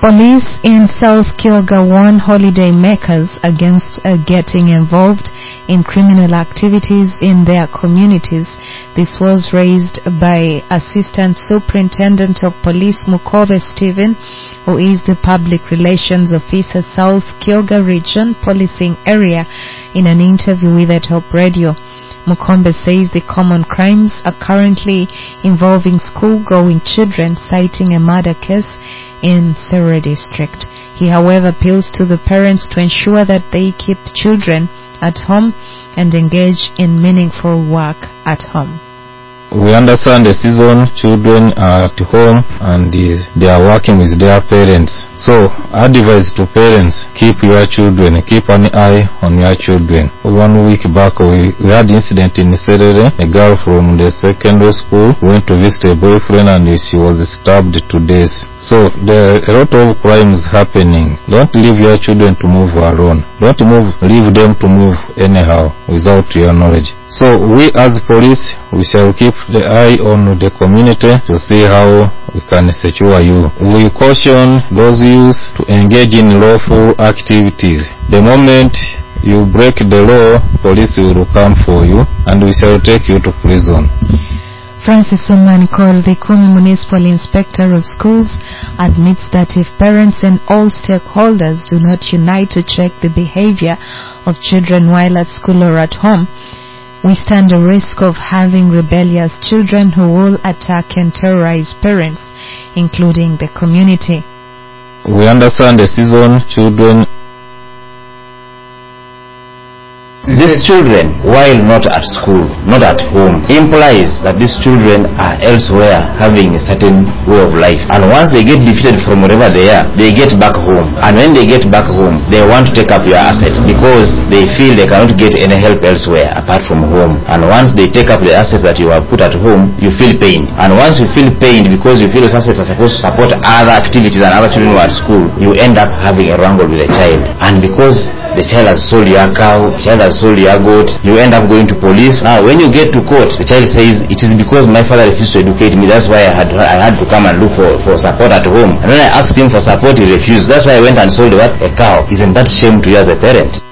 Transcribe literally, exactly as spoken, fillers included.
Police in South Kyoga warn holiday makers against uh, getting involved in criminal activities in their communities. This was raised by Assistant Superintendent of Police Mukove Stephen, who is the Public Relations Officer South Kyoga Region Policing Area, in an interview with the Top Radio. Mukombe says the common crimes are currently involving school-going children, citing a murder case in Serra district. He, however, appeals to the parents to ensure that they keep children at home and engage in meaningful work at home. We understand the season children are at home and they are working with their parents. So, advice to parents, keep your children, keep an eye on your children. One week back we, we had incident in Serere. A girl from the secondary school went to visit a boyfriend and she was stabbed to death. So, there are a lot of crimes happening. Don't leave your children to move alone. Don't move, leave them to move anyhow without your knowledge. So, we as police, we shall keep the eye on the community to see how we can secure you. We caution those youth to engage in lawful activities. The moment you break the law, police will come for you and we shall take you to prison. Francis Omankol, the Kumi Municipal Inspector of Schools, admits that if parents and all stakeholders do not unite to check the behavior of children while at school or at home, we stand a risk of having rebellious children who will attack and terrorize parents, including the community. We understand the season children. These children, while not at school, not at home, implies that these children are elsewhere having a certain way of life. And once they get defeated from wherever they are, they get back home. And when they get back home, they want to take up your assets because they feel they cannot get any help elsewhere apart from home. And once they take up the assets that you have put at home, you feel pain. And once you feel pain because you feel those assets are supposed to support other activities and other children who are at school, you end up having a wrangle with the child. And because the child has sold your cow, the child has sold your goat, you end up going to police. Now when you get to court, the child says, it is because my father refused to educate me, that's why I had I had to come and look for, for support at home. And when I asked him for support, he refused. That's why I went and sold what? A cow. Isn't that shame to you as a parent?